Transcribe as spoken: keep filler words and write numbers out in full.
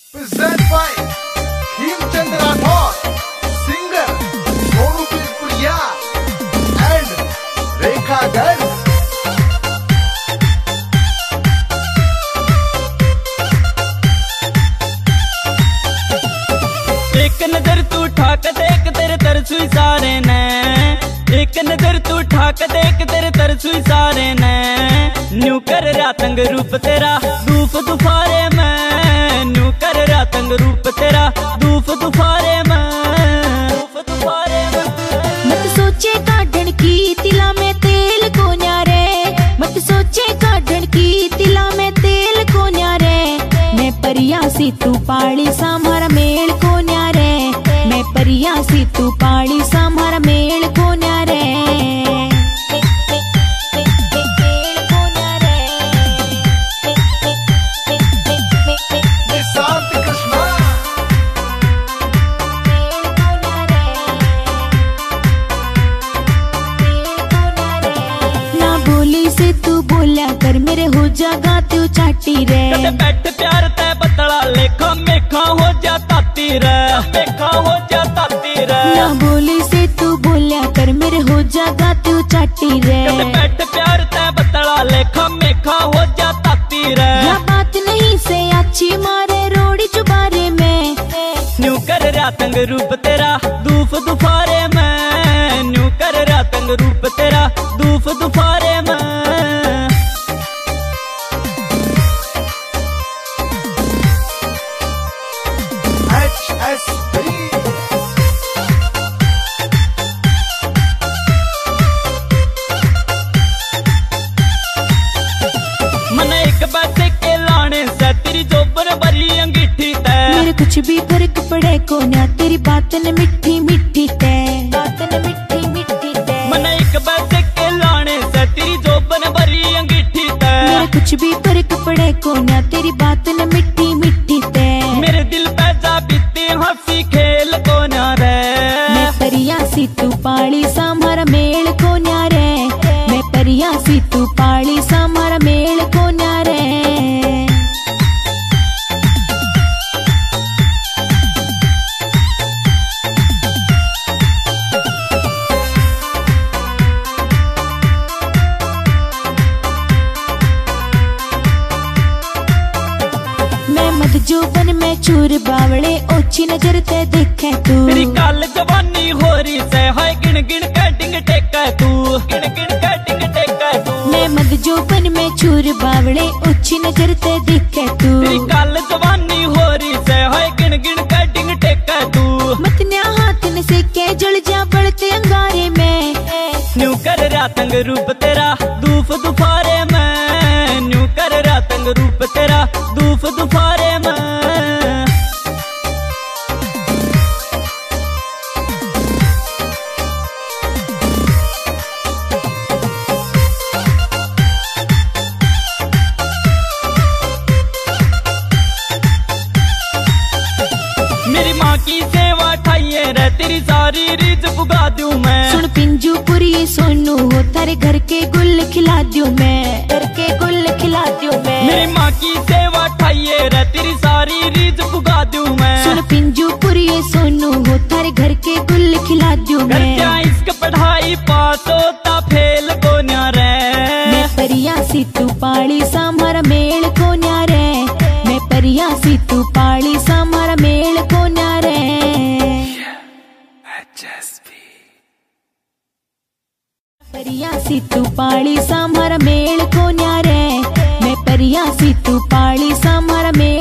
Present by Himchand Rathod, singer Sonu Pijpuria and Rekha Garg. एक नजर तू ठाक देख तेरे तरसुई सारे ने, एक नजर तू ठाक देख तेरे तरसुई सारे ने। न्यू कर रातंग रूप तेरा धूप दुफारे में, न्यू कर रातंग रूप तेरा धूप दुफारे में, धूप दुफारे में। मत सोचे काढ़न की तिला में तेल को न्यारे, मत सोचे काढ़न की तिला में तेल को न्यारे। मैं परिया सी तू पाली सा मारा मेल को न्यारे, मैं परिया सी तू पाली सा मारा मेल को न्यारे। ना बोली से तू बोलिया कर मेरे हो जागा तू चाटी रे। कदे बैठ प्यार तै बतला लेखा मेखा हो जा ताती रे, मेखा हो जा ताती रे। ना बोली से तू बोलिया कर मेरे हो जागा तू चाटी रे। कदे बैठ प्यार तै बतला लेखा मेखा हो जा ताती रे। या बात नहीं से अच्छी मारे रोड़ी चुबारे में, न्यू कर रातंग रूप तेरा धूप दुफारे में, न्यू कर रातंग रूप तेरा धूप दुफारे में। H S B मन एक बैठे के लाने से तेरी जोबर भरी अंगीठी तै। मेरे कुछ भी फर्क पड़े को ना तेरी बातन मिठी मिठी ते, बातन मिठी मिठी ते। मन एक बैठे के लाने से तेरी जोबर भरी अंगीठी तै। मेरे कुछ भी फर्क पड़े को ना तेरी बातन मिठी मिठी ते। मेरे दिल पे जा बीती हंसी खेल को ना रे। मैं परिया सी तू पाली सा मारा मेल को न्यारे, मैं परिया सी तू पाली सा मारा मेल को न्यारे। मैं मत जोबन में चूर बावले ओछी नजर ते देखे तू। तेरी कल जवानी हो रही से हाय गिन गिन कटिंग टेका तू, गिन गिन कटिंग टेका तू। मैं मत जोबन में चूर बावले ओछी नजर ते देखे तू। तेरी कल जवानी हो रही से हाय गिन गिन कटिंग टेका तू। मत न्या हाथ न से के जल जा बढ़ते अंगारे में, न्यू कर रातंग रूप तेरा धूप दुफारे में, न्यू कर रातंग रूप तेरा धूप दुफारे में। मेरी माँ की सेवा ठाइए रे तेरी सारी रीत पुगा दूं मैं। सुन पिंजू पुरी सोनू हो तारे घर के गुल खिला दूं मैं, घर के गुल खिला दूं मैं। मेरी माँ की सेवा ठाइए रे तेरी सारी रीत पुगा दूं मैं। सुन पिंजू पुरी सोनू हो तारे घर के गुल खिला दूं घर मैं। क्या इसक पढ़ाई पास होता फेल को न्यारे। मैं परिया सी तू पाली सा मारा मेल को न्यारे, मैं परिया सी तू पाली सा मारा मेल को न्यारे। परिया सी तू पाली सा मारा मेल को न्यारे, मैं परिया सी तू पाली सा मारा मेल